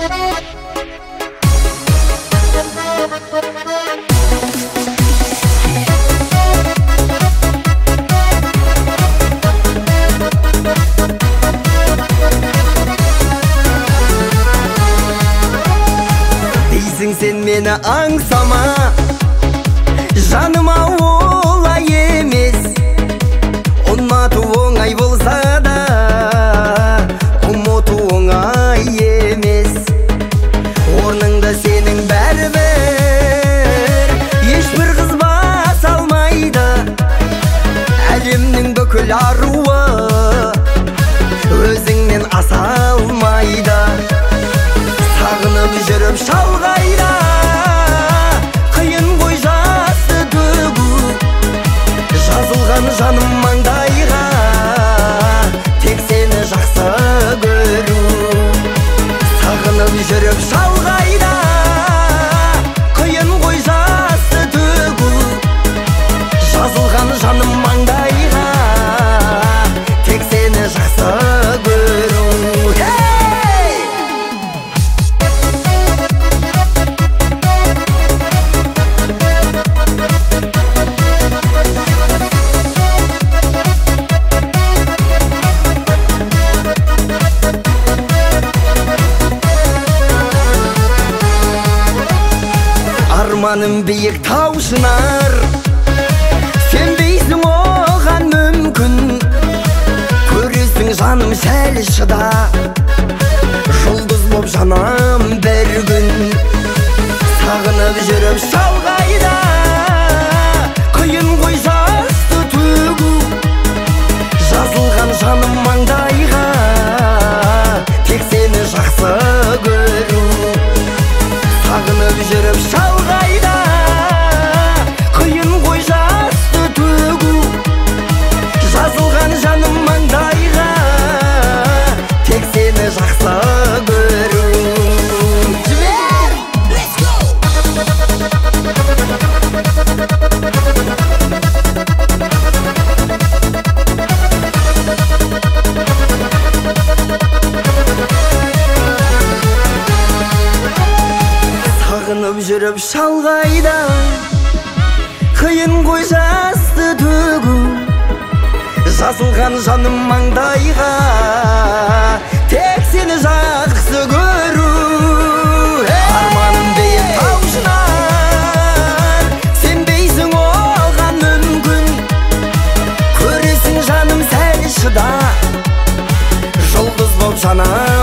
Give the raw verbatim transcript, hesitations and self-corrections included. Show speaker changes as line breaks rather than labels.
Дейсің сен мені аңсама, жаныма олай емес. Ұнату оңай болса да, ұмыту оңай емес. Орныңда сенің бәрібір ешбір қыз баса алмайды. Әлемнің бүкіл аруы өзіңнен аса алмайды. Сағынып жүріп шалғайда, қиын ғой жасты төгу. Жазылған жаным маңдайға, тек сені жақсы көру. Сағынып жүріп шалғайда, қиын ғой жасты төгу. Жазылған жаным маңдайға, тек сені жақсы көру. Арманым биік тау шынар, сенбейсің оған мүмкін. Көресің жаным сәл шыда, жұлдыз боп жанам бір күн. Сағынып жүріп шалғайда, қиын ғой жасты төгу. Жазылған жаным маңдайға, тек сені жақсы көру. Сағынып жүріп шалғайда, қиын ғой жасты төгу. Жазылған жаным маңдайға, тек сені жақсы көру. Сағынып жүріп шалғайда, қиын ғой жасты төгу. Жазылған жаным маңдайға, тек сені жақсы көру. Арманым биік тау шынар, сенбейсің оған мүмкін. Көресің жаным сәл шыда, жұлдыз боп жанам